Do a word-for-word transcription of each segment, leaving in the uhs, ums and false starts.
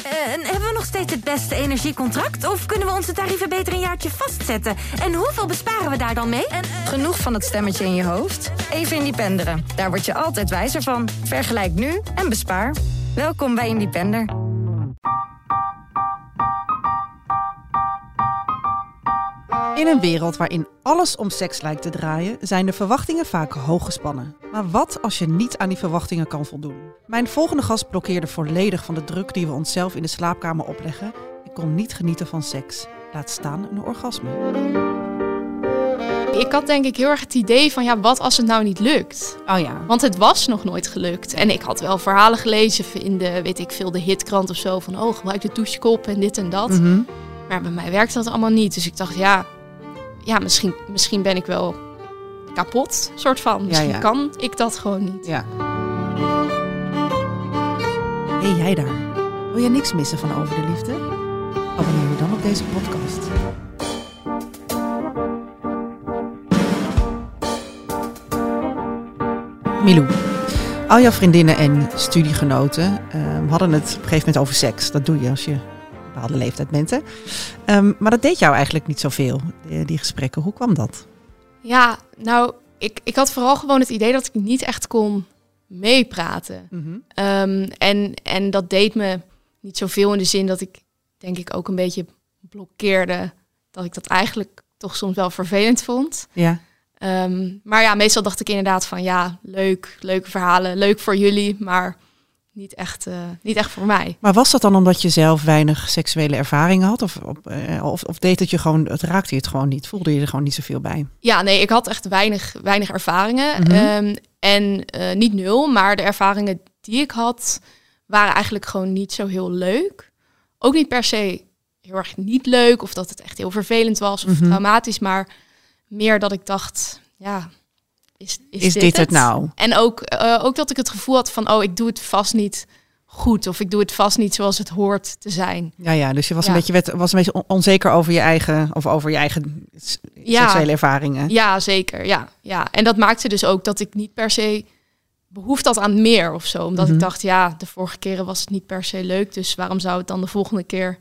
En hebben we nog steeds het beste energiecontract? Of kunnen we onze tarieven beter een jaartje vastzetten? En hoeveel besparen we daar dan mee? En, uh... Genoeg van het stemmetje in je hoofd? Even Independeren. Daar word je altijd wijzer van. Vergelijk nu en bespaar. Welkom bij Independer. In een wereld waarin alles om seks lijkt te draaien, zijn de verwachtingen vaak hoog gespannen. Maar wat als je niet aan die verwachtingen kan voldoen? Mijn volgende gast blokkeerde volledig van de druk die we onszelf in de slaapkamer opleggen en kon niet genieten van seks. Laat staan een orgasme. Ik had denk ik heel erg het idee van, ja, wat als het nou niet lukt? Oh ja. Want het was nog nooit gelukt. En ik had wel verhalen gelezen in de, weet ik veel, de hitkrant of zo. Van, oh, gebruik de douchekop en dit en dat. Mm-hmm. Maar bij mij werkte dat allemaal niet. Dus ik dacht, ja, ja misschien, misschien ben ik wel kapot, soort van. Misschien ja, ja. kan ik dat gewoon niet. Ja. Hé, hey, jij daar. Wil je niks missen van Over de Liefde? Abonneer je dan op deze podcast. Milou, al jouw vriendinnen en studiegenoten um, hadden het op een gegeven moment over seks. Dat doe je als je een bepaalde leeftijd bent, hè? Um, maar dat deed jou eigenlijk niet zoveel, die, die gesprekken. Hoe kwam dat? Ja, nou, ik, ik had vooral gewoon het idee dat ik niet echt kon meepraten. Mm-hmm. Um, en, en dat deed me niet zoveel in de zin dat ik, denk ik, ook een beetje blokkeerde. Dat ik dat eigenlijk toch soms wel vervelend vond. Ja. Um, maar ja, meestal dacht ik inderdaad van ja, leuk, leuke verhalen, leuk voor jullie, maar niet echt, uh, niet echt voor mij. Maar was dat dan omdat je zelf weinig seksuele ervaringen had? Of, of, of, of deed het je gewoon, het raakte je het gewoon niet? Voelde je er gewoon niet zoveel bij? Ja, nee, ik had echt weinig, weinig ervaringen. Mm-hmm. Um, en uh, niet nul, maar de ervaringen die ik had, waren eigenlijk gewoon niet zo heel leuk. Ook niet per se heel erg niet leuk, of dat het echt heel vervelend was, of mm-hmm. traumatisch, maar meer dat ik dacht, ja, is, is, is dit, dit het? het nou? En ook, uh, ook dat ik het gevoel had van, oh, ik doe het vast niet goed. Of ik doe het vast niet zoals het hoort te zijn. Ja, ja, dus je was, ja. een, beetje, werd, was een beetje onzeker over je eigen, of over je eigen ja. seksuele ervaringen. Ja, zeker. Ja, ja. En dat maakte dus ook dat ik niet per se behoefte had aan meer of zo. Omdat mm-hmm. ik dacht, ja, de vorige keren was het niet per se leuk. Dus waarom zou het dan de volgende keer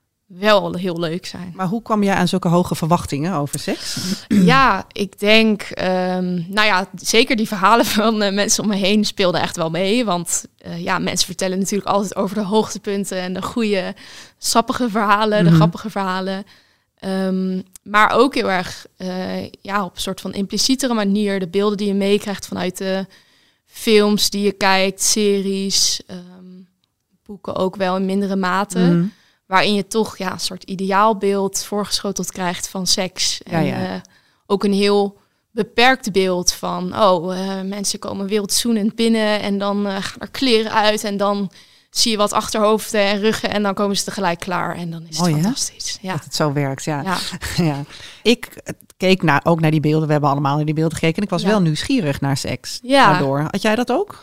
wel heel leuk zijn? Maar hoe kwam jij aan zulke hoge verwachtingen over seks? Ja, ik denk, um, nou ja, zeker die verhalen van uh, mensen om me heen speelden echt wel mee. Want uh, ja, mensen vertellen natuurlijk altijd over de hoogtepunten en de goede, sappige verhalen, mm-hmm. de grappige verhalen. Um, maar ook heel erg, uh, ja, op een soort van implicietere manier, de beelden die je meekrijgt vanuit de films die je kijkt, series, um, boeken ook wel in mindere mate. Mm-hmm. Waarin je toch ja, een soort ideaalbeeld voorgeschoteld krijgt van seks. En ja, ja. Uh, ook een heel beperkt beeld van, oh, uh, mensen komen wildzoenend binnen en dan uh, gaan er kleren uit en dan zie je wat achterhoofden en ruggen en dan komen ze tegelijk klaar en dan is het oh, fantastisch. Ja? Dat het zo werkt, ja. ja. ja. Ik keek naar, ook naar die beelden, we hebben allemaal naar die beelden gekeken en ik was ja. wel nieuwsgierig naar seks. Ja. Daardoor. Had jij dat ook?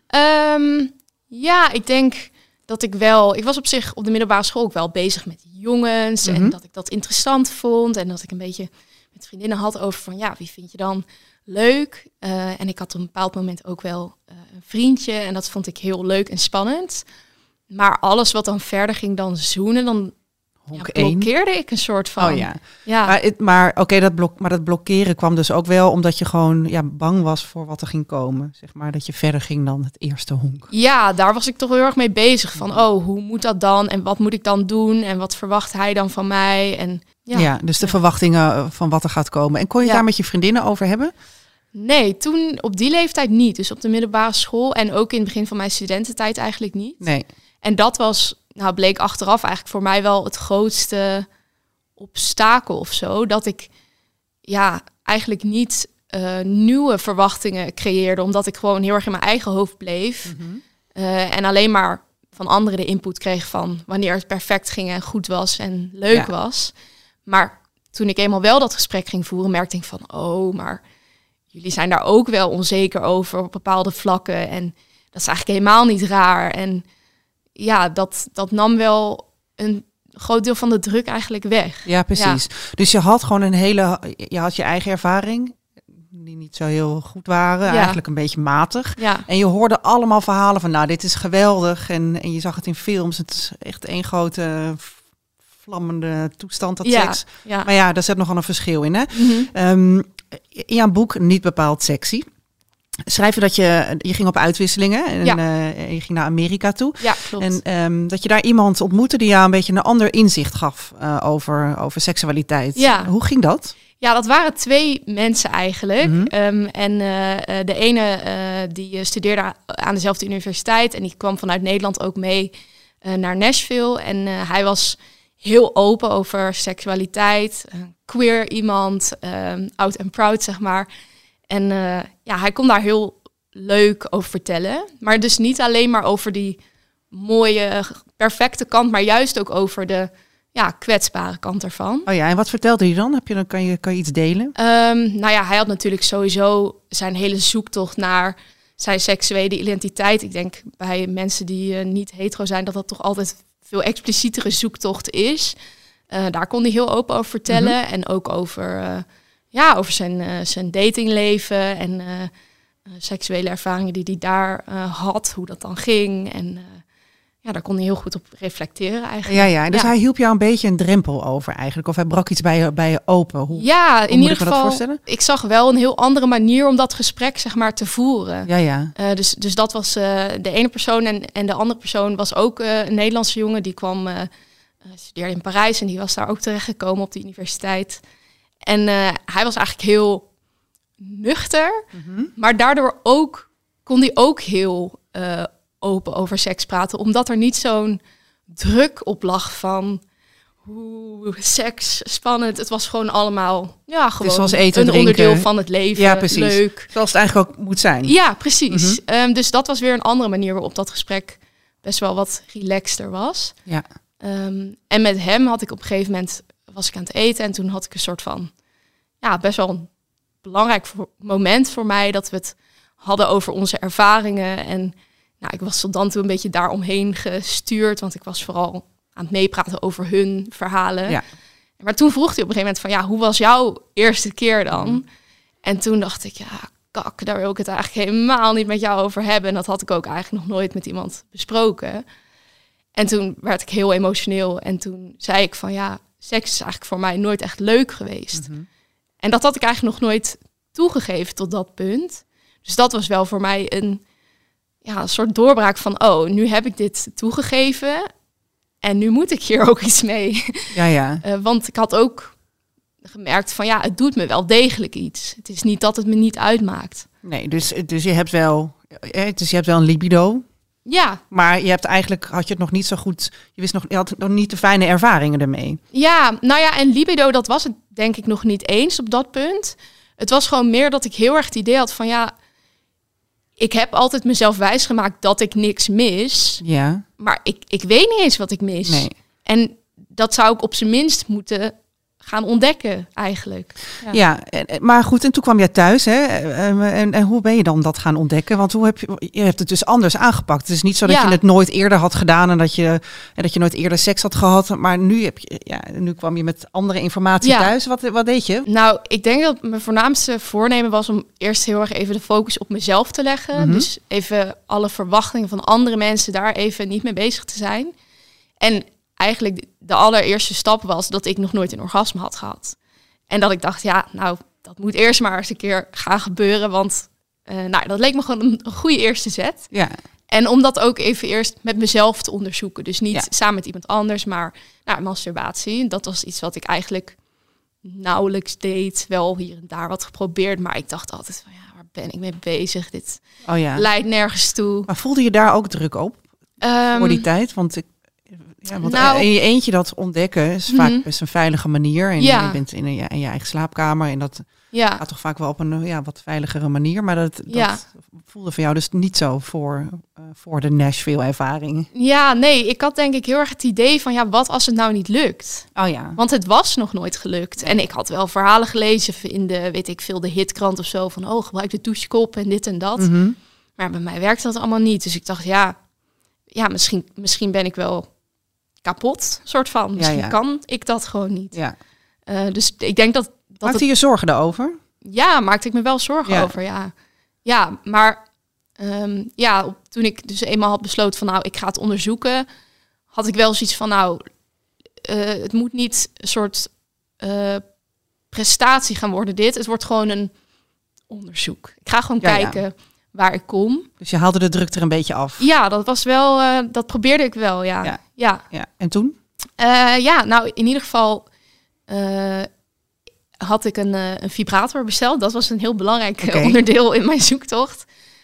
Um, ja, ik denk dat ik wel, ik was op zich op de middelbare school ook wel bezig met jongens mm-hmm. en dat ik dat interessant vond en dat ik een beetje met vriendinnen had over van ja, wie vind je dan leuk? Uh, en ik had op een bepaald moment ook wel uh, een vriendje en dat vond ik heel leuk en spannend. Maar alles wat dan verder ging dan zoenen, dan ja, blokkeerde ik een soort van. Oh ja. ja. Maar, het, maar oké, okay, dat blok, maar dat blokkeren kwam dus ook wel omdat je gewoon ja, bang was voor wat er ging komen. Zeg maar dat je verder ging dan het eerste honk. Ja, daar was ik toch heel erg mee bezig. Van oh, hoe moet dat dan? En wat moet ik dan doen? En wat verwacht hij dan van mij? En ja, ja dus de ja. verwachtingen van wat er gaat komen. En kon je ja. daar met je vriendinnen over hebben? Nee, toen op die leeftijd niet. Dus op de middelbare school en ook in het begin van mijn studententijd eigenlijk niet. Nee. En dat was, nou bleek achteraf eigenlijk voor mij wel het grootste obstakel of zo. Dat ik ja eigenlijk niet uh, nieuwe verwachtingen creëerde. Omdat ik gewoon heel erg in mijn eigen hoofd bleef. Mm-hmm. Uh, en alleen maar van anderen de input kreeg van wanneer het perfect ging en goed was en leuk ja. was. Maar toen ik eenmaal wel dat gesprek ging voeren, merkte ik van oh, maar jullie zijn daar ook wel onzeker over op bepaalde vlakken. En dat is eigenlijk helemaal niet raar. En ja, dat, dat nam wel een groot deel van de druk eigenlijk weg. Ja, precies. Ja. Dus je had gewoon een hele, je had je eigen ervaring. die niet zo heel goed waren. Ja. Eigenlijk een beetje matig. Ja. En je hoorde allemaal verhalen van, nou, dit is geweldig. En, en je zag het in films. Het is echt één grote vlammende toestand, dat Ja. seks. Ja. Maar ja, daar zit nogal een verschil in, hè? Mm-hmm. Um, in jouw boek Niet bepaald sexy schrijf je dat je, je ging op uitwisselingen en Ja. uh, je ging naar Amerika toe. Ja, klopt. En um, dat je daar iemand ontmoette die jou een beetje een ander inzicht gaf uh, over, over seksualiteit. Ja. Hoe ging dat? Ja, dat waren twee mensen eigenlijk. Mm-hmm. Um, en uh, de ene uh, die studeerde aan dezelfde universiteit en die kwam vanuit Nederland ook mee uh, naar Nashville. En uh, hij was heel open over seksualiteit, uh, queer iemand, um, oud en proud zeg maar. En uh, ja, hij kon daar heel leuk over vertellen. Maar dus niet alleen maar over die mooie, perfecte kant, maar juist ook over de ja, kwetsbare kant ervan. Oh ja, en wat vertelde hij dan? Heb je dan kan je kan je iets delen? Um, nou ja, hij had natuurlijk sowieso zijn hele zoektocht naar zijn seksuele identiteit. Ik denk bij mensen die uh, niet hetero zijn, dat dat toch altijd veel explicietere zoektocht is. Uh, daar kon hij heel open over vertellen. Mm-hmm. En ook over, uh, ja, over zijn, uh, zijn datingleven en uh, uh, seksuele ervaringen die hij daar uh, had, hoe dat dan ging. En uh, ja, daar kon hij heel goed op reflecteren eigenlijk. Ja, ja. Dus ja. hij hielp jou een beetje een drempel over eigenlijk. Of hij brak iets bij je, bij je open. Hoe, ja, hoe in moet ieder ik me dat geval, voorstellen? Ik zag wel een heel andere manier om dat gesprek zeg maar te voeren. Ja, ja. Uh, dus, dus dat was uh, de ene persoon. En, en de andere persoon was ook uh, een Nederlandse jongen. Die kwam, uh, uh, studeerde in Parijs en die was daar ook terechtgekomen op de universiteit. En uh, hij was eigenlijk heel nuchter. Mm-hmm. Maar daardoor ook kon hij ook heel uh, open over seks praten. Omdat er niet zo'n druk op lag van hoe seks, spannend. Het was gewoon allemaal ja, gewoon zoals eten, een drinken. Onderdeel van het leven. Ja, precies. Leuk. Zoals het eigenlijk ook moet zijn. Ja, precies. Mm-hmm. Um, dus dat was weer een andere manier waarop dat gesprek best wel wat relaxter was. Ja. Um, en met hem had ik op een gegeven moment, was ik aan het eten en toen had ik een soort van, ja, best wel een belangrijk voor, moment voor mij dat we het hadden over onze ervaringen. En nou, ik was tot dan toe een beetje daaromheen gestuurd, want ik was vooral aan het meepraten over hun verhalen. Ja. Maar toen vroeg hij op een gegeven moment van, ja, hoe was jouw eerste keer dan? Mm. En toen dacht ik, ja, kak, daar wil ik het eigenlijk helemaal niet met jou over hebben. En dat had ik ook eigenlijk nog nooit met iemand besproken. En toen werd ik heel emotioneel. En toen zei ik van, ja, seks is eigenlijk voor mij nooit echt leuk geweest. Mm-hmm. En dat had ik eigenlijk nog nooit toegegeven tot dat punt. Dus dat was wel voor mij een, ja, een soort doorbraak van, oh, nu heb ik dit toegegeven. En nu moet ik hier ook iets mee. Ja, ja. Uh, want ik had ook gemerkt van, ja, het doet me wel degelijk iets. Het is niet dat het me niet uitmaakt. Nee, dus, dus je hebt wel, dus je hebt wel een libido. Ja. Maar je hebt eigenlijk, had je het nog niet zo goed, je wist nog, je had nog niet de fijne ervaringen ermee. Ja, nou ja, en libido, dat was het denk ik nog niet eens op dat punt. Het was gewoon meer dat ik heel erg het idee had van, ja, ik heb altijd mezelf wijsgemaakt dat ik niks mis. Ja. Maar ik, ik weet niet eens wat ik mis. Nee. En dat zou ik op zijn minst moeten gaan ontdekken eigenlijk. Ja, ja en, maar goed, en toen kwam jij thuis, hè? En, en, en hoe ben je dan dat gaan ontdekken? Want hoe heb je, je hebt het dus anders aangepakt. Het is niet zo dat ja. je het nooit eerder had gedaan en dat je, en dat je nooit eerder seks had gehad. Maar nu, heb je, ja, nu kwam je met andere informatie ja. thuis. Wat, wat deed je? Nou, ik denk dat mijn voornaamste voornemen was om eerst heel erg even de focus op mezelf te leggen. Mm-hmm. Dus even alle verwachtingen van andere mensen daar even niet mee bezig te zijn. En eigenlijk de allereerste stap was dat ik nog nooit een orgasme had gehad. En dat ik dacht, ja, nou, dat moet eerst maar eens een keer gaan gebeuren. Want uh, nou, dat leek me gewoon een, een goede eerste zet. Ja. En om dat ook even eerst met mezelf te onderzoeken. Dus niet ja. samen met iemand anders, maar nou, masturbatie. Dat was iets wat ik eigenlijk nauwelijks deed. Wel hier en daar wat geprobeerd. Maar ik dacht altijd van, ja, waar ben ik mee bezig? Dit oh, ja. leidt nergens toe. Maar voelde je daar ook druk op um, voor die tijd? Want ik Ja, want nou, in je eentje dat ontdekken is vaak mm-hmm. best een veilige manier. En ja. je bent in, een, in je eigen slaapkamer en dat ja. gaat toch vaak wel op een ja, wat veiligere manier. Maar dat, dat ja. voelde voor jou dus niet zo voor, uh, voor de Nashville-ervaring. Ja, nee, ik had denk ik heel erg het idee van, ja, wat als het nou niet lukt? Oh ja. Want het was nog nooit gelukt. En ik had wel verhalen gelezen in de, weet ik veel, de hitkrant of zo. Van, oh, gebruik de douchekop en dit en dat. Mm-hmm. Maar bij mij werkte dat allemaal niet. Dus ik dacht, ja, ja misschien, misschien ben ik wel kapot, soort van. Misschien ja, ja. kan ik dat gewoon niet. Ja. Uh, dus ik denk dat... dat Maakte het... je zorgen daarover? ja, maakte ik me wel zorgen Ja. over, ja. Ja, maar um, ja, op, toen ik dus eenmaal had besloten van, nou, ik ga het onderzoeken, had ik wel zoiets van, nou, uh, het moet niet een soort uh, prestatie gaan worden dit. Het wordt gewoon een onderzoek. Ik ga gewoon Ja, kijken ja. waar ik kom. Dus je haalde de druk er een beetje af. Ja, dat was wel, uh, dat probeerde ik wel, ja. Ja. Ja, Ja. En toen? uh, ja nou, in ieder geval uh, had ik een, uh, een vibrator besteld. Dat was een heel belangrijk Okay. onderdeel in mijn zoektocht.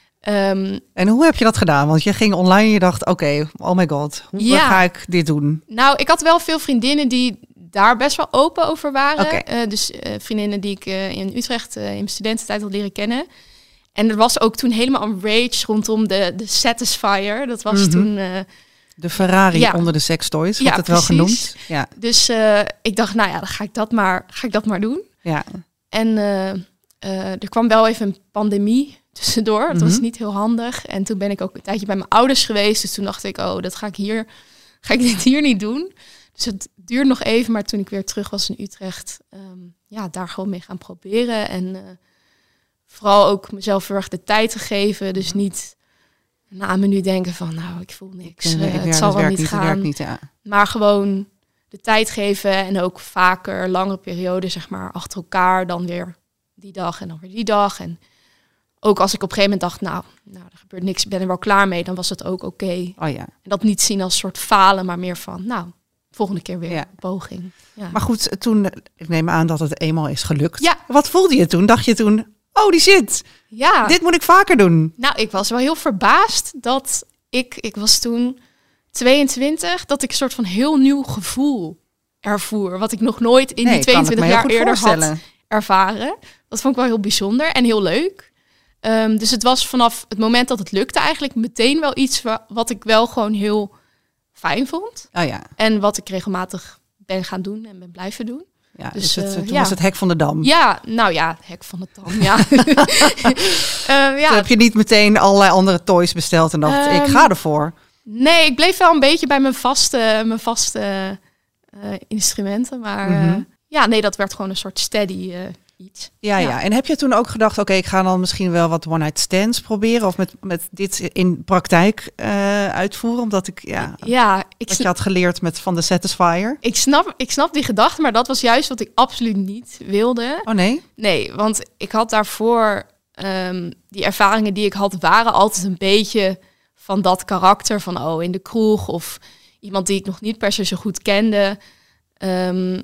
Um, En hoe heb je dat gedaan? Want je ging online en je dacht, oké, okay, oh my god, hoe ja. ga ik dit doen? Nou, ik had wel veel vriendinnen die daar best wel open over waren. Okay. Uh, dus uh, vriendinnen die ik uh, in Utrecht uh, in mijn studententijd had leren kennen. En er was ook toen helemaal een rage rondom de, de Satisfyer. Dat was mm-hmm. toen... Uh, de Ferrari ja. onder de sextoys, wordt ja, het wel precies. genoemd. Ja. Dus uh, ik dacht, nou ja, dan ga ik dat maar, ga ik dat maar doen. Ja. En uh, uh, er kwam wel even een pandemie tussendoor. Dat mm-hmm. was niet heel handig. En toen ben ik ook een tijdje bij mijn ouders geweest. Dus toen dacht ik, oh, dat ga ik hier, ga ik dit hier niet doen. Dus het duurde nog even. Maar toen ik weer terug was in Utrecht, um, ja, daar gewoon mee gaan proberen. En uh, vooral ook mezelf heel erg de tijd te geven. Dus niet na een minuut denken van, nou, ik voel niks. Ik, uh, het ja, zal wel niet niet gaan. Niet, ja. Maar gewoon de tijd geven en ook vaker langere perioden, zeg maar, achter elkaar. Dan weer die dag en dan weer die dag. En ook als ik op een gegeven moment dacht, nou, nou er gebeurt niks, ik ben er wel klaar mee, dan was het ook oké. Okay. Oh ja. En dat niet zien als soort falen, maar meer van, nou, volgende keer weer ja. poging. Ja. Maar goed, toen, ik neem aan dat het eenmaal is gelukt. Ja. Wat voelde je toen? Dacht je toen, oh die shit, ja. dit moet ik vaker doen? Nou, ik was wel heel verbaasd dat ik, ik was toen tweeëntwintig, dat ik een soort van heel nieuw gevoel ervoer. Wat ik nog nooit in nee, die tweeëntwintig jaar eerder voorstellen. had ervaren. Dat vond ik wel heel bijzonder en heel leuk. Um, dus het was vanaf het moment dat het lukte eigenlijk meteen wel iets wa- wat ik wel gewoon heel fijn vond. Oh ja. En wat ik regelmatig ben gaan doen en ben blijven doen. Ja, dus, dus het, uh, toen ja. was het hek van de dam. Ja, nou ja, het hek van de dam, ja. um, ja. Toen heb je niet meteen allerlei andere toys besteld en dacht, um, ik ga ervoor. Nee, ik bleef wel een beetje bij mijn vaste, mijn vaste uh, instrumenten. Maar mm-hmm. uh, ja, nee, dat werd gewoon een soort steady uh, iets. Ja, ja, ja. En heb je toen ook gedacht, oké, okay, ik ga dan misschien wel wat one-night stands proberen of met, met dit in praktijk uh, uitvoeren, omdat ik, ja, ja ik wat sn- je had geleerd met van de Satisfyer. Ik snap, ik snap die gedachte, maar dat was juist wat ik absoluut niet wilde. Oh nee? Nee, want ik had daarvoor, um, die ervaringen die ik had, waren altijd een beetje van dat karakter, van oh, in de kroeg of iemand die ik nog niet per se zo goed kende. Um,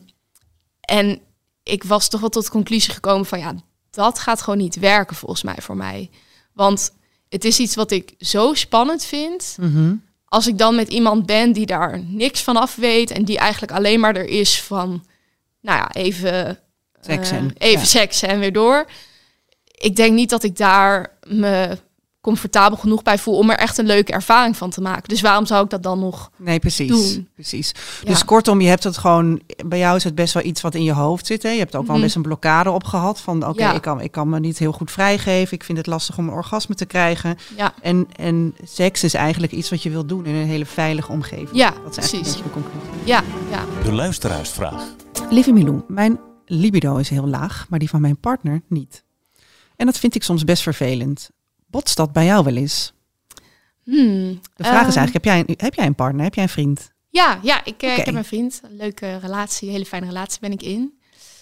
en ik was toch wel tot de conclusie gekomen van ja, dat gaat gewoon niet werken volgens mij voor mij. Want het is iets wat ik zo spannend vind. Mm-hmm. Als ik dan met iemand ben die daar niks van af weet en die eigenlijk alleen maar er is van, nou ja, even seksen, uh, even ja. seksen en weer door. Ik denk niet dat ik daar me comfortabel genoeg bij voel om er echt een leuke ervaring van te maken. Dus waarom zou ik dat dan nog Nee, precies. doen? precies. Ja. Dus kortom, je hebt het gewoon, bij jou is het best wel iets wat in je hoofd zit. Hè? Je hebt ook Mm-hmm. wel best een blokkade op gehad van oké, okay, Ja. ik, kan, ik kan me niet heel goed vrijgeven. Ik vind het lastig om een orgasme te krijgen. Ja. En, en seks is eigenlijk iets wat je wilt doen in een hele veilige omgeving. Ja, dat is eigenlijk precies. een beetje de conclusie. Ja, ja. De luisteraarsvraag. Lieve Milou, mijn libido is heel laag, maar die van mijn partner niet. En dat vind ik soms best vervelend. Botst dat bij jou wel eens? Hmm, De vraag uh, is eigenlijk, heb jij, een, heb jij een partner? Heb jij een vriend? Ja, ja ik, uh, okay. ik heb een vriend. Een leuke relatie, een hele fijne relatie ben ik in.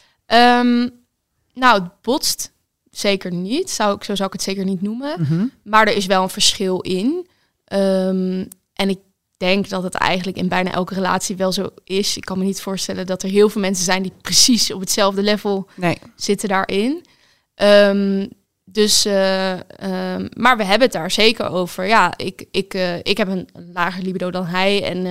Um, nou, het botst zeker niet. Zou ik, zo zou ik het zeker niet noemen. Mm-hmm. Maar er is wel een verschil in. Um, en ik denk dat het eigenlijk in bijna elke relatie wel zo is. Ik kan me niet voorstellen dat er heel veel mensen zijn die precies op hetzelfde level nee. zitten daarin. Um, dus, uh, um, maar we hebben het daar zeker over. Ja, ik, ik, uh, ik heb een, een lager libido dan hij. En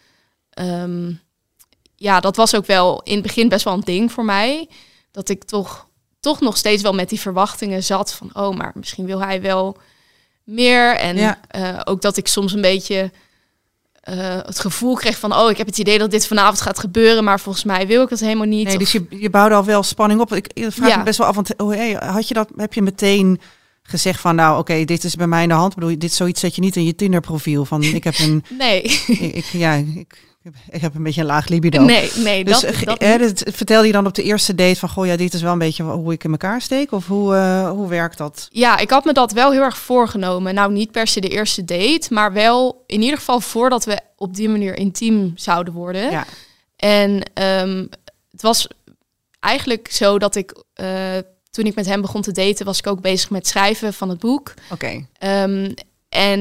uh, um, ja, dat was ook wel in het begin best wel een ding voor mij. Dat ik toch, toch nog steeds wel met die verwachtingen zat van, oh, maar misschien wil hij wel meer. En ja. uh, ook dat ik soms een beetje uh, het gevoel kreeg van, oh, ik heb het idee dat dit vanavond gaat gebeuren, maar volgens mij wil ik het helemaal niet. Nee, of... dus je, je bouwde al wel spanning op. Ik, ik vraag Ja. me best wel af, want oh, hey, had je dat, heb je meteen gezegd van, nou, oké, okay, dit is bij mij in de hand. Ik bedoel, dit zoiets zet je niet in je Tinder-profiel van, ik heb een, Nee. ik, ik, ja, ik, ik heb een beetje een laag libido. Nee, nee, dus, dat, dat eh, dat vertelde je dan op de eerste date van, goh, ja, dit is wel een beetje hoe ik in elkaar steek? Of hoe, uh, hoe werkt dat? Ja, ik had me dat wel heel erg voorgenomen. Nou, niet per se de eerste date, maar wel in ieder geval voordat we op die manier intiem zouden worden. Ja. En um, het was eigenlijk zo dat ik, uh, toen ik met hem begon te daten, was ik ook bezig met schrijven van het boek. Oké. Okay. Um, en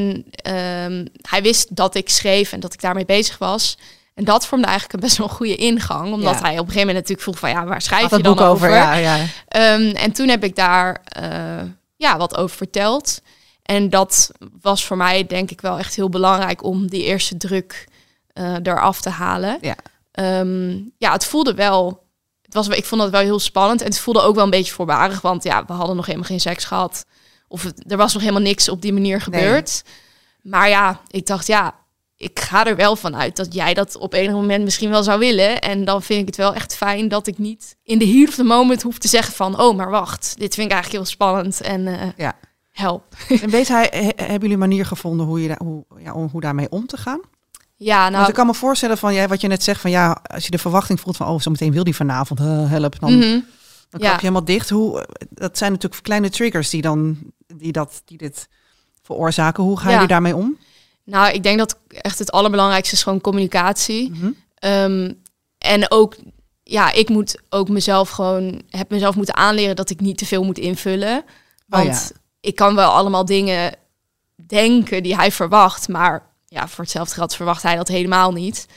um, hij wist dat ik schreef en dat ik daarmee bezig was. En dat vormde eigenlijk een best wel een goede ingang. Omdat ja. hij op een gegeven moment natuurlijk vroeg van, ja, waar schrijf je dan over? over? Ja, ja. Um, en toen heb ik daar uh, ja, wat over verteld. En dat was voor mij denk ik wel echt heel belangrijk om die eerste druk uh, eraf te halen. Ja. Um, ja, het voelde wel... Het was, ik vond dat wel heel spannend. En het voelde ook wel een beetje voorbarig. Want ja, we hadden nog helemaal geen seks gehad. Of het, er was nog helemaal niks op die manier gebeurd. Nee. Maar ja, ik dacht, ja, ik ga er wel van uit dat jij dat op enig moment misschien wel zou willen. En dan vind ik het wel echt fijn dat ik niet in de heat of the moment hoef te zeggen van, oh, maar wacht, dit vind ik eigenlijk heel spannend. En uh, ja. help. En weet hij, he, hebben jullie een manier gevonden hoe, je da- hoe, ja, om, hoe daarmee om te gaan? Ja, nou... Want ik kan me voorstellen van, ja, wat je net zegt van, ja, als je de verwachting voelt van, oh, zo meteen wil die vanavond, uh, help, dan, mm-hmm. dan ja. klap je helemaal dicht. Hoe, dat zijn natuurlijk kleine triggers die dan, die dat, die dit veroorzaken. Hoe gaan ja. jullie daarmee om? Nou, ik denk dat echt het allerbelangrijkste is gewoon communicatie. Mm-hmm. Um, en ook, ja, ik moet ook mezelf gewoon, heb mezelf moeten aanleren dat ik niet te veel moet invullen. Want oh, ja. ik kan wel allemaal dingen denken die hij verwacht, maar ja, voor hetzelfde geld verwacht hij dat helemaal niet.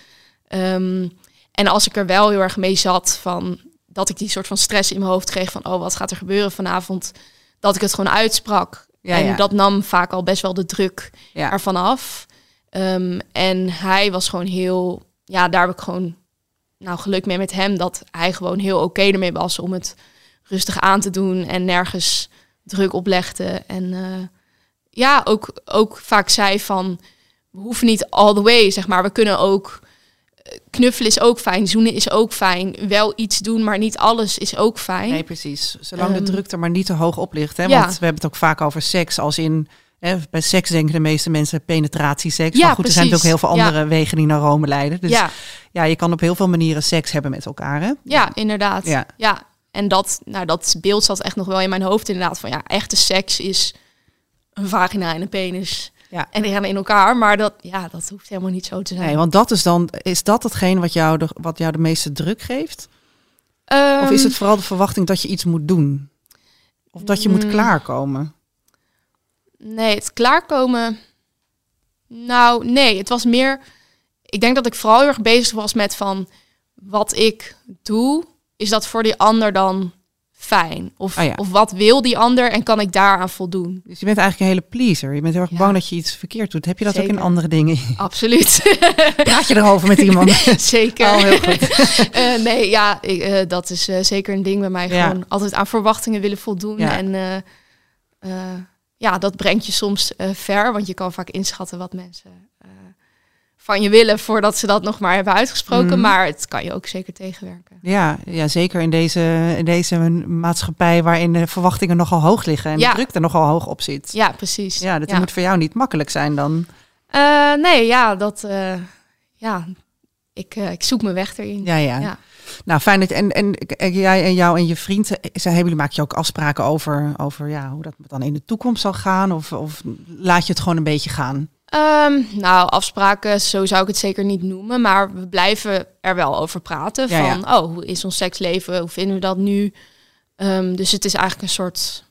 Um, en als ik er wel heel erg mee zat van dat ik die soort van stress in mijn hoofd kreeg van, oh, wat gaat er gebeuren vanavond? Dat ik het gewoon uitsprak. Ja, en ja. dat nam vaak al best wel de druk ja. ervan af. Um, en hij was gewoon heel, ja, daar heb ik gewoon nou geluk mee met hem, dat hij gewoon heel oké okay ermee was om het rustig aan te doen en nergens druk oplegde. En uh, ja, ook, ook vaak zei van, we hoeven niet all the way, zeg maar. We kunnen ook, knuffelen is ook fijn, zoenen is ook fijn. Wel iets doen, maar niet alles is ook fijn. Nee, precies. Zolang um, de druk er maar niet te hoog op ligt. Hè? Want ja. we hebben het ook vaak over seks als in... Hè, bij seks denken de meeste mensen penetratieseks. Ja, maar goed, precies. er zijn ook heel veel andere ja. wegen die naar Rome leiden. Dus ja. ja, je kan op heel veel manieren seks hebben met elkaar. Hè? Ja, inderdaad. Ja. ja. En dat, nou, dat beeld zat echt nog wel in mijn hoofd inderdaad. Van ja, echte seks is een vagina en een penis... Ja. En die gaan in elkaar, maar dat, ja, dat hoeft helemaal niet zo te zijn. Nee, want dat is dan, is dat hetgeen wat jou de, wat jou de meeste druk geeft? Um, of is het vooral de verwachting dat je iets moet doen? Of dat je mm, moet klaarkomen? Nee, het klaarkomen... Nou, nee, het was meer... Ik denk dat ik vooral heel erg bezig was met van... Wat ik doe, is dat voor die ander dan... fijn. Of, oh ja. of wat wil die ander en kan ik daaraan voldoen? Dus je bent eigenlijk een hele pleaser. Je bent heel erg ja. bang dat je iets verkeerd doet. Heb je dat Zeker. ook in andere dingen? Absoluut. Praat je erover met iemand? Zeker. Oh, heel goed. uh, nee, ja, ik, uh, dat is uh, zeker een ding bij mij. Ja. Gewoon altijd aan verwachtingen willen voldoen. Ja. En uh, uh, ja, dat brengt je soms uh, ver. Want je kan vaak inschatten wat mensen... Uh, van je willen voordat ze dat nog maar hebben uitgesproken. Mm. Maar het kan je ook zeker tegenwerken. Ja, ja zeker in deze, in deze maatschappij waarin de verwachtingen nogal hoog liggen. En ja. de druk er nogal hoog op zit. Ja, precies. Ja, dat ja. moet voor jou niet makkelijk zijn dan. Uh, nee, ja, dat... Uh, ja, ik, uh, ik zoek mijn weg erin. Ja, ja. ja. Nou, fijn dat... En, en, en jij en jou en je vriend, ze hebben jullie, maak je ook afspraken over, over ja, hoe dat dan in de toekomst zal gaan? Of, of laat je het gewoon een beetje gaan? Um, nou, afspraken, zo zou ik het zeker niet noemen. Maar we blijven er wel over praten. Ja, van, ja. oh, hoe is ons seksleven? Hoe vinden we dat nu? Um, dus het is eigenlijk een soort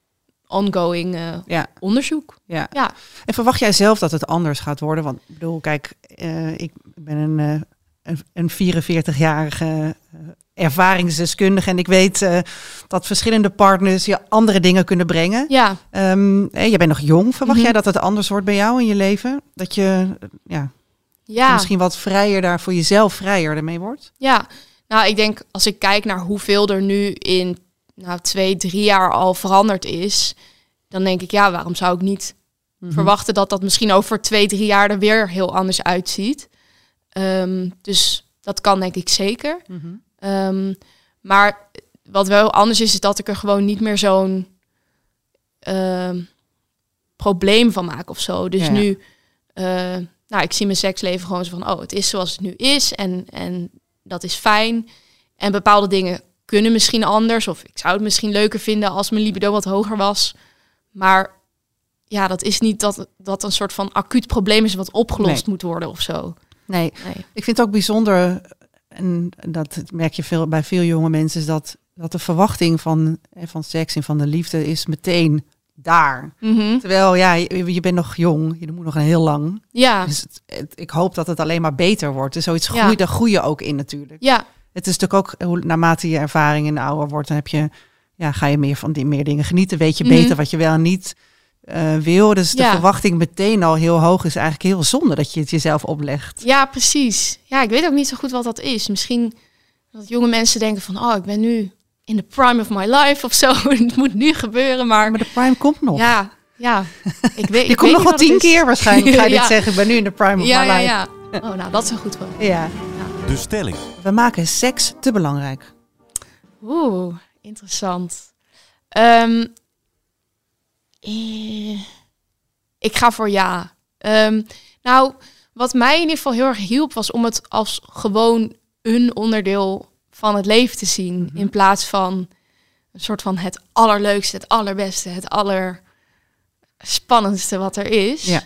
ongoing uh, ja. onderzoek. Ja. ja. En verwacht jij zelf dat het anders gaat worden? Want ik bedoel, kijk, uh, ik ben een, uh, een, een vierenveertigjarige uh, ervaringsdeskundige en ik weet uh, dat verschillende partners je andere dingen kunnen brengen. Ja. Um, hey, jij bent nog jong. Verwacht mm-hmm. jij dat het anders wordt bij jou in je leven? Dat je uh, ja, ja. misschien wat vrijer daar voor jezelf vrijer ermee wordt? Ja, nou ik denk als ik kijk naar hoeveel er nu in nou, twee, drie jaar al veranderd is, dan denk ik ja, waarom zou ik niet mm-hmm. verwachten dat dat misschien over twee, drie jaar er weer heel anders uitziet. Um, dus dat kan denk ik zeker. Mm-hmm. Um, maar wat wel anders is, is dat ik er gewoon niet meer zo'n uh, probleem van maak of zo. Dus ja. nu uh, nou, ik zie mijn seksleven gewoon zo van, oh, het is zoals het nu is en, en dat is fijn. En bepaalde dingen kunnen misschien anders, of ik zou het misschien leuker vinden als mijn libido wat hoger was. Maar ja, dat is niet dat dat een soort van acuut probleem is wat opgelost nee. moet worden of zo. Nee. nee, ik vind het ook bijzonder, en dat merk je veel bij veel jonge mensen, is dat, dat de verwachting van, van seks en van de liefde is meteen daar. Mm-hmm. Terwijl, ja, je, je bent nog jong, je moet nog een heel lang. Ja. Dus het, het, ik hoop dat het alleen maar beter wordt. Dus zoiets ja. groeit, daar groei je ook in natuurlijk. Ja. Het is natuurlijk ook, hoe, naarmate je ervaring en ouder wordt, dan heb je, ja, ga je meer van die meer dingen genieten. Weet je Mm-hmm. beter wat je wel en niet uh, wil. Dus de ja. verwachting meteen al heel hoog is eigenlijk heel zonde dat je het jezelf oplegt. Ja, precies. Ja, ik weet ook niet zo goed wat dat is. Misschien dat jonge mensen denken van, oh, ik ben nu in the prime of my life of zo. Het moet nu gebeuren, maar... Maar de prime komt nog. Ja, ja. Ik weet, je ik komt weet nog wel tien keer waarschijnlijk, ga je ja. dit zeggen. Ik ben nu in de prime of ja, my ja, life. Ja, oh, nou, dat is een goed woord. Ja. ja. De stelling. We maken seks te belangrijk. Oeh, interessant. Um, eh, ik ga voor ja. Um, nou, wat mij in ieder geval heel erg hielp, was om het als gewoon een onderdeel van het leven te zien. Mm-hmm. In plaats van een soort van het allerleukste, het allerbeste, het allerspannendste wat er is. Ja.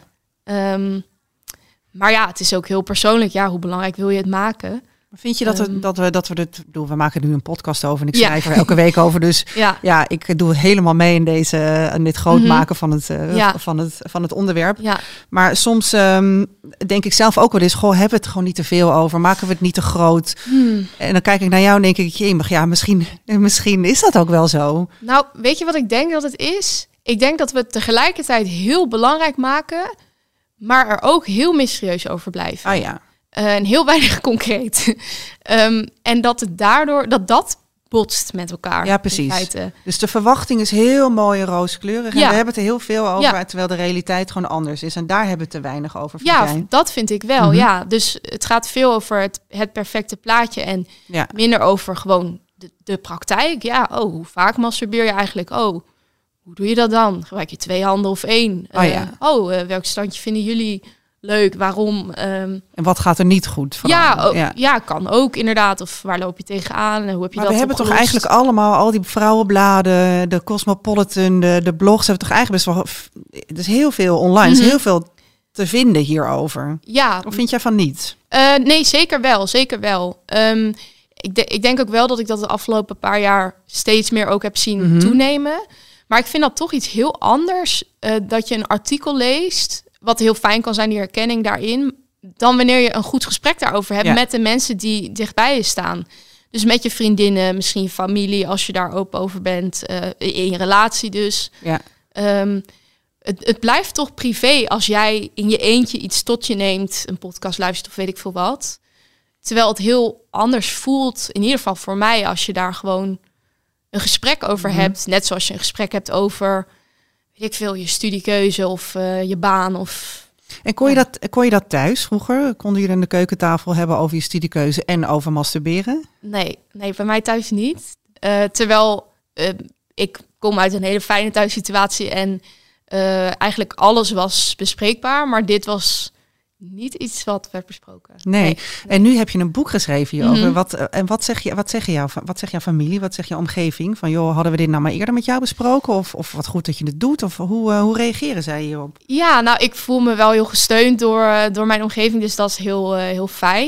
Um, maar ja, het is ook heel persoonlijk. Ja, hoe belangrijk wil je het maken? Vind je dat we, um, dat we, dat we dit, bedoel, we maken nu een podcast over en ik ja. schrijf er elke week over. Dus ja. ja, ik doe helemaal mee in deze, in dit groot Mm-hmm. maken van het, uh, ja. van het, van het onderwerp. Ja. Maar soms um, denk ik zelf ook wel eens, goh, hebben we het gewoon niet te veel over? Maken we het niet te groot? Hmm. En dan kijk ik naar jou en denk ik, jemig, ja, misschien, misschien is dat ook wel zo. Nou, weet je wat ik denk dat het is? Ik denk dat we het tegelijkertijd heel belangrijk maken, maar er ook heel mysterieus over blijven. Ah ja. Uh, en heel weinig concreet. um, en dat het daardoor, dat dat botst met elkaar. Ja, precies. Dus de verwachting is heel mooi en rooskleurig. En ja. we hebben het er heel veel over, ja. terwijl de realiteit gewoon anders is. En daar hebben we te weinig over. Ja, jij? dat vind ik wel. Mm-hmm. Ja, dus het gaat veel over het, het perfecte plaatje en ja. minder over gewoon de, de praktijk. Ja, oh, hoe vaak masturbeer je eigenlijk? Oh, hoe doe je dat dan? Gebruik je twee handen of één? Oh, uh, ja. oh uh, welk standje vinden jullie leuk? Waarom? Um, en wat gaat er niet goed? Ja, ook, ja, ja, kan ook inderdaad. Of waar loop je tegenaan? En hoe heb je maar dat we hebben opgelost? toch eigenlijk allemaal, al die vrouwenbladen, de Cosmopolitan, de, de blogs, hebben toch eigenlijk best wel, er is heel veel online, mm-hmm. is heel veel te vinden hierover. Ja. Of vind jij van niet? Uh, nee, zeker wel, zeker wel. Um, ik, de, ik denk ook wel dat ik dat de afgelopen paar jaar steeds meer ook heb zien mm-hmm. toenemen. Maar ik vind dat toch iets heel anders, uh, dat je een artikel leest, wat heel fijn kan zijn, die herkenning daarin, dan wanneer je een goed gesprek daarover hebt ja. met de mensen die dichtbij je staan. Dus met je vriendinnen, misschien familie, als je daar open over bent, uh, in je relatie dus. Ja. Um, het, het blijft toch privé als jij in je eentje iets tot je neemt, een podcast luistert of weet ik veel wat. Terwijl het heel anders voelt, in ieder geval voor mij, als je daar gewoon een gesprek over mm-hmm. hebt. Net zoals je een gesprek hebt over, weet ik veel, je studiekeuze of uh, je baan. Of, en kon je, ja. dat, kon je dat thuis vroeger? Konden jullie aan de keukentafel hebben over je studiekeuze en over masturberen? Nee, nee, bij mij thuis niet. Uh, terwijl uh, ik kom uit een hele fijne thuissituatie en uh, eigenlijk alles was bespreekbaar. Maar dit was niet iets wat werd besproken. Nee. nee. En nu heb je een boek geschreven hierover. Mm-hmm. Wat, en wat zeg je, wat zeg je jou, wat zegt jouw familie, wat zegt je omgeving? Van joh, hadden we dit nou maar eerder met jou besproken? Of, of wat goed dat je het doet? Of hoe, uh, hoe reageren zij hierop? Ja, nou, ik voel me wel heel gesteund door, door mijn omgeving. Dus dat is heel, uh, heel fijn.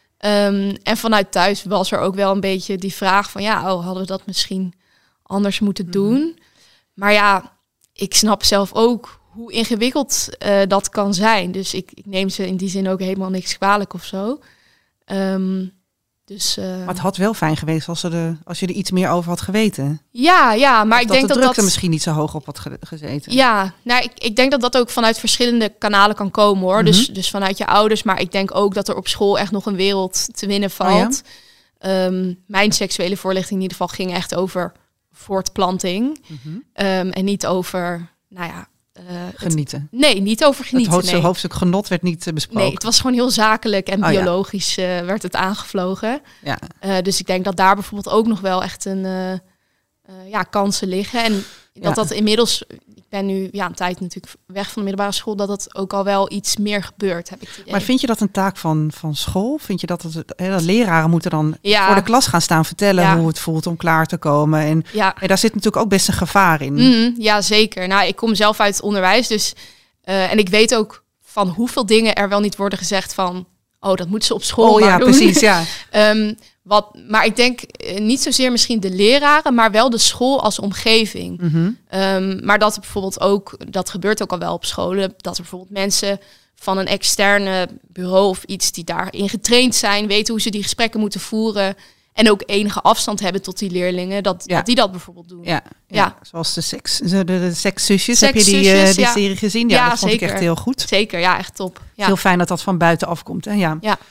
Um, en vanuit thuis was er ook wel een beetje die vraag van ja, oh, hadden we dat misschien anders moeten mm-hmm. doen? Maar ja, ik snap zelf ook hoe ingewikkeld uh, dat kan zijn. Dus ik, ik neem ze in die zin ook helemaal niks kwalijk of zo. Um, dus, uh, maar het had wel fijn geweest als, er de, als je er iets meer over had geweten. Ja, ja, maar of ik dat denk de dat druk dat er misschien niet zo hoog op had ge- gezeten. Ja, nou, ik, ik denk dat dat ook vanuit verschillende kanalen kan komen, hoor. Mm-hmm. Dus, dus vanuit je ouders. Maar ik denk ook dat er op school echt nog een wereld te winnen valt. Oh, ja? um, mijn seksuele voorlichting in ieder geval ging echt over voortplanting. Mm-hmm. Um, en niet over, nou ja... Uh, genieten. Het, nee, niet over genieten. Het hoofdstuk, nee. hoofdstuk genot werd niet uh, besproken. Nee, het was gewoon heel zakelijk en oh, biologisch ja. uh, werd het aangevlogen. Ja. Uh, dus ik denk dat daar bijvoorbeeld ook nog wel echt een uh, uh, ja, kansen liggen. En dat ja. dat inmiddels, ik ben nu ja, een tijd natuurlijk weg van de middelbare school, dat het ook al wel iets meer gebeurt, heb ik het idee. Maar vind je dat een taak van, van school? Vind je dat, het, hè, dat leraren moeten dan Ja. voor de klas gaan staan vertellen Ja. hoe het voelt om klaar te komen? En, Ja. en daar zit natuurlijk ook best een gevaar in. Mm, ja, zeker. Nou, ik kom zelf uit het onderwijs, dus uh, en ik weet ook van hoeveel dingen er wel niet worden gezegd van, oh, dat moeten ze op school Oh maar ja, doen. precies, ja. um, wat, maar ik denk uh, niet zozeer misschien de leraren, maar wel de school als omgeving. Mm-hmm. Um, maar dat er bijvoorbeeld ook, dat gebeurt ook al wel op scholen, dat er bijvoorbeeld mensen van een externe bureau of iets die daarin getraind zijn, weten hoe ze die gesprekken moeten voeren en ook enige afstand hebben tot die leerlingen, dat, Ja. dat die dat bijvoorbeeld doen. Ja, ja. Ja. Zoals de seks, de, de sekszusjes. Heb je die, Sekszusjes, uh, die ja. serie gezien? Ja, Ja, dat vond zeker. ik echt heel goed. Zeker, ja, echt top. Ja. Heel fijn dat dat van buitenaf komt. Hè? Ja. Ja.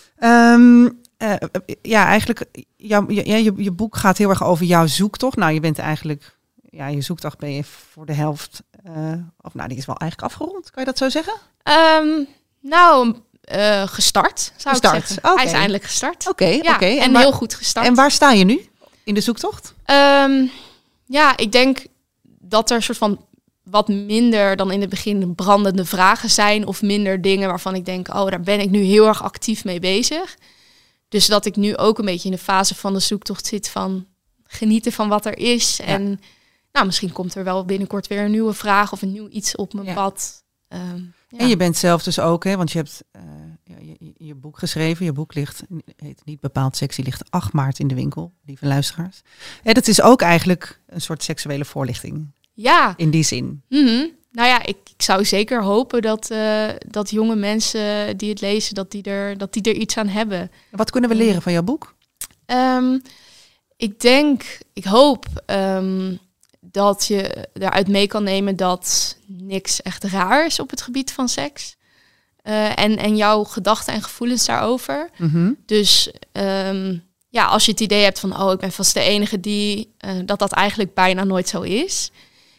Um, uh, ja, eigenlijk, jou, je, je, je boek gaat heel erg over jouw zoektocht. Nou, je bent eigenlijk, ja, je zoektocht ben je voor de helft, uh, of nou, die is wel eigenlijk afgerond. Kan je dat zo zeggen? Um, nou, uh, gestart, zou Gestart, ik zeggen. oké. Hij is eindelijk gestart. Oké, okay, Ja, oké. Okay. en, En waar- heel goed gestart. En waar sta je nu in de zoektocht? Um, ja, ik denk dat er een soort van wat minder dan in het begin brandende vragen zijn of minder dingen waarvan ik denk, oh, daar ben ik nu heel erg actief mee bezig. Dus dat ik nu ook een beetje in de fase van de zoektocht zit van genieten van wat er is. Ja. En nou, misschien komt er wel binnenkort weer een nieuwe vraag of een nieuw iets op mijn Ja. pad. Um, ja. En je bent zelf dus ook, hè, want je hebt uh, ja, je, je boek geschreven. Je boek ligt, heet niet bepaald sexy, ligt acht maart in de winkel, lieve luisteraars. En dat is ook eigenlijk een soort seksuele voorlichting, Ja, in die zin. mm-hmm. Nou ja, ik, ik zou zeker hopen dat, uh, dat jonge mensen die het lezen, dat die, er, dat die er iets aan hebben. Wat kunnen we leren van jouw boek? Um, ik denk, ik hoop um, dat je eruit mee kan nemen dat niks echt raar is op het gebied van seks. Uh, en, en jouw gedachten en gevoelens daarover. Mm-hmm. Dus um, ja, als je het idee hebt van, oh, ik ben vast de enige die, uh, dat dat eigenlijk bijna nooit zo is.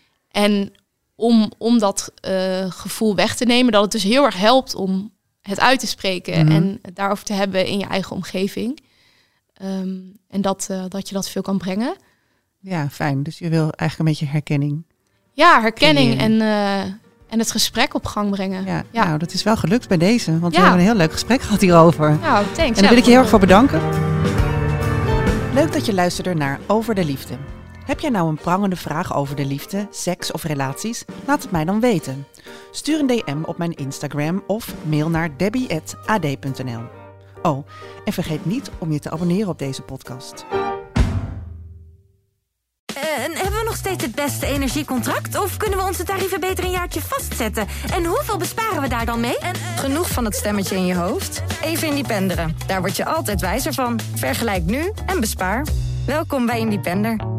En om, om dat uh, gevoel weg te nemen, dat het dus heel erg helpt om het uit te spreken Mm-hmm. en het daarover te hebben in je eigen omgeving. Um, en dat, uh, dat je dat veel kan brengen. Ja, fijn. Dus je wil eigenlijk een beetje herkenning. Ja, herkenning en, Creëren. uh, en het gesprek op gang brengen. Ja, Ja. nou, dat is wel gelukt bij deze. Want we Ja. hebben een heel leuk gesprek gehad hierover. Nou, thanks. En daar wil ik je heel erg voor bedanken. Leuk dat je luisterde naar Over de Liefde. Heb jij nou een prangende vraag over de liefde, seks of relaties? Laat het mij dan weten. Stuur een D M op mijn Instagram of mail naar debbie at a d punt n l. Oh, en vergeet niet om je te abonneren op deze podcast. En hebben we nog steeds het beste energiecontract? Of kunnen we onze tarieven beter een jaartje vastzetten? En hoeveel besparen we daar dan mee? En, uh... Genoeg van het stemmetje in je hoofd? Even Independeren. Daar word je altijd wijzer van. Vergelijk nu en bespaar. Welkom bij Independer.